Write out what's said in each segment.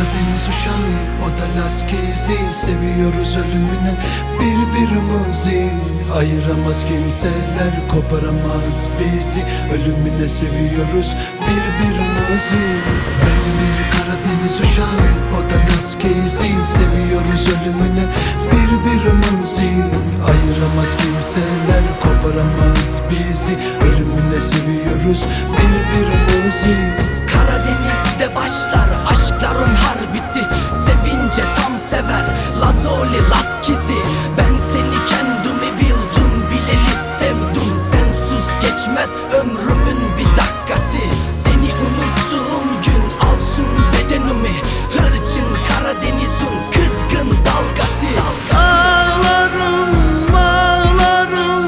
Karadeniz uşağı, o da Laskezi. Seviyoruz ölümüne birbirimizi. Ayıramaz kimseler, koparamaz bizi. Ölümüne seviyoruz birbirimizi. Ben bir Karadeniz uşağı, o da Laskezi. Seviyoruz ölümüne birbirimizi. Ayıramaz kimseler, koparamaz bizi. Ölümüne seviyoruz birbirimizi. Karadeniz'de başlar aşkların harbisi. Sevince tam sever Lazoli Laskizi. Ben seni kendimi bildim bileli sevdim. Sensiz geçmez ömrümün bir dakikası. Seni unuttuğum gün alsın bedenimi. Hırçın Karadeniz'in kızgın dalgası. Ağlarım, ağlarım,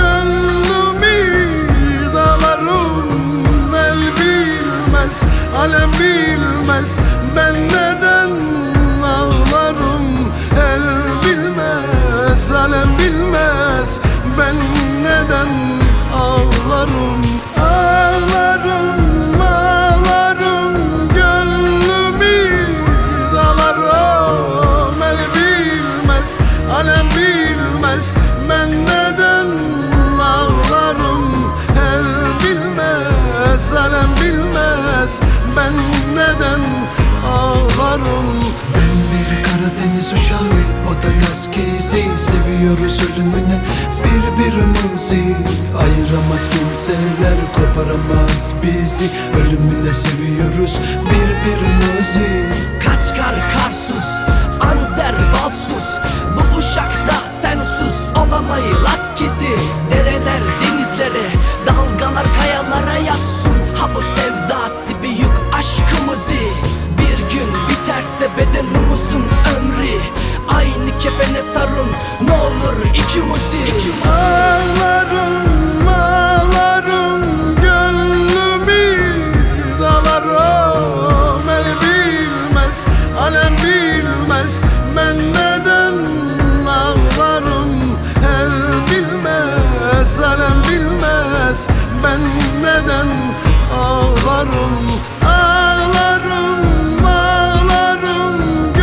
gönlümü dağlarım. El bilmez, alem bilmez, ben neden ağlarım. El bilmez, alem bilmez, ben neden ağlarım. Ağlarım, ağlarım, gönlümü dağlarım. El bilmez, alem bilmez, ben neden ağlarım. El bilmez, alem bilmez, ben neden ağlarım. Ben bir Karadeniz uşağı, o da Laskezi. Seviyoruz ölümüne birbirimizi. Ayıramaz kimseler, koparamaz bizi. Ölümüne seviyoruz birbirimizi. Kaçkar karsuz, anzer balsuz. Bu uşakta sensiz olamayı Laskizi. Dereler denizlere, dalgalar kayalara yazsın. Ha bu sevdası büyük aşkımızı. Bir gün biterse bedenimizin ömrü. Aynı kefene sarın ne olur ikimizi. Ağlarım, ağlarım, gönlümü dağlarım. El bilmez, alem bilmez, ben neden ağlarım. El bilmez, alem bilmez, ben neden ağlarım. Ağlarım, ağlarım,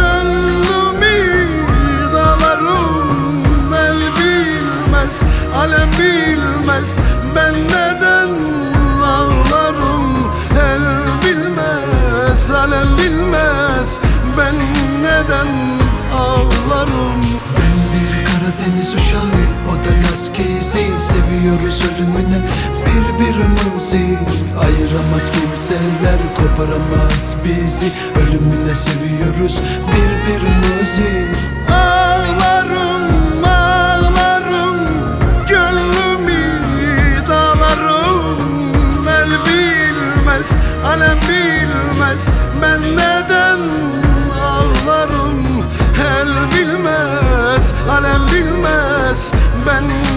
gönlümü dağlarım. El bilmez, alem bilmez, ben neden ağlarım. El bilmez, alem bilmez, ben neden ağlarım. Ben bir Karadeniz uşağı, o da Laskezi. Seviyoruz ölümüne birbirimizi. Ayıramaz kimseler, koparamaz bizi. Ölümüne seviyoruz birbirimizi. Ağlarım, ağlarım, gönlümü dağlarım. El bilmez, alem bilmez, ben neden ağlarım. El bilmez, alem bilmez, ben